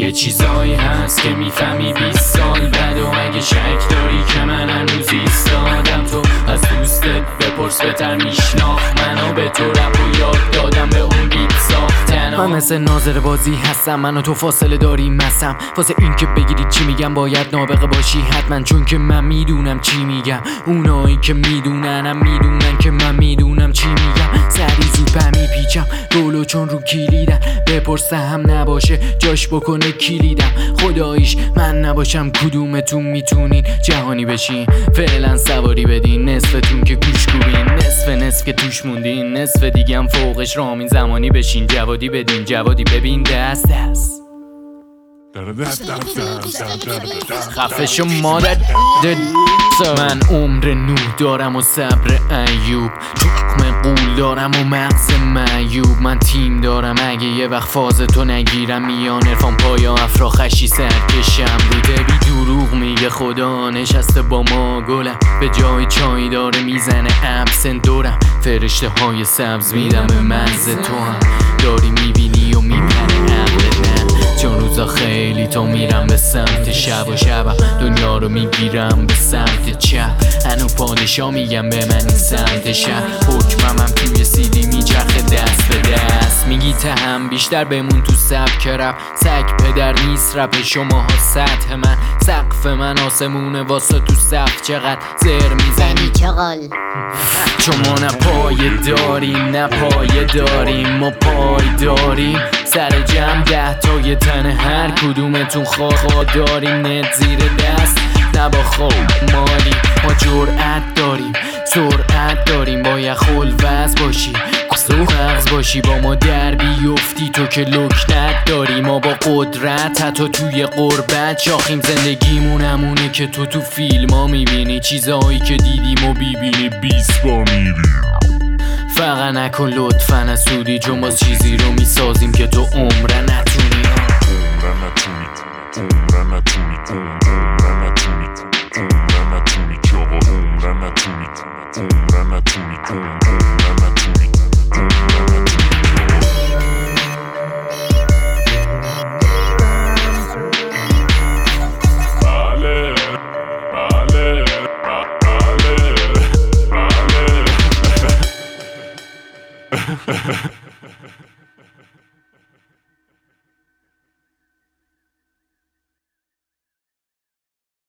یه چیزایی هست که میفهمی 20 سال بعد و اگه شک داری که من هنوز ایستادم تو از دوستت بپرس بهتر میشناخت منو به تو رپ و یاد دادم به اون بیت ساختن من مثل ناظر بازی هستم من و تو فاصله داریم مسم واسه این که بگیری چی میگم باید نابغه باشی حتما چون که من میدونم چی میگم اونایی که میدوننم میدونن که من میدونم چی میگم سری زود میپیچم رولو چون رو کلیدن بپرسه هم نباشه جاش بکنه کلیدم خداییش من نباشم کدومتون میتونین جهانی بشین فعلا سواری بدین نصفتون که گوش کوبین نصف که توش موندین نصف دیگه هم فوقش رامین زمانی بشین جوادی بدین جوادی ببین دست خفه شو مادر من عمر نوح دارم و صبر ایوب تخم قول دارم و مغز معیوب من تیم دارم اگه یه وقت فاز تو نگیرم میان عرفان پایا افرا خشی سرکشم رو دبی دروغ میگه خدا نشسته با ما گلم به جای چای داره میزنه ابسنت دورم فرشته های سبز میدم به مغز تو هم داری میبینی و میپره عقلت چون روزا خیلی تو میرم به سمت شب و شبم دنیا رو میگیرم به سمت چپ هنو پادشا میگم به من این سمت شب حکمم توی سیدی میچرخه دست به دست میگی تهم بیشتر بمون تو سبک رپ سگ پدر نیست رپ شماها سطح من سقف من آسمونه واسه تو سقف چقدر زر میزنی چقل چون ما نه پایه داریم نه پایه داریم ما پای داریم سر جمع 10 تا یه تن هر کدومتون خواه داریم نت زیر دست نه با خوب مالی ما جرأت داریم سرعت داریم باید خلوز باشی مغز باشی با ما در بیفتی تو که لکنت داری ما با قدرت حتی توی غربت شاخیم زندگیمون همونه که تو فیلم ها میبینی چیزهایی که دیدیم و بیبینی 20 بار میری فقط نکن لطفا اسودی چون باز چیزی رو میسازیم که تو عمره نتونی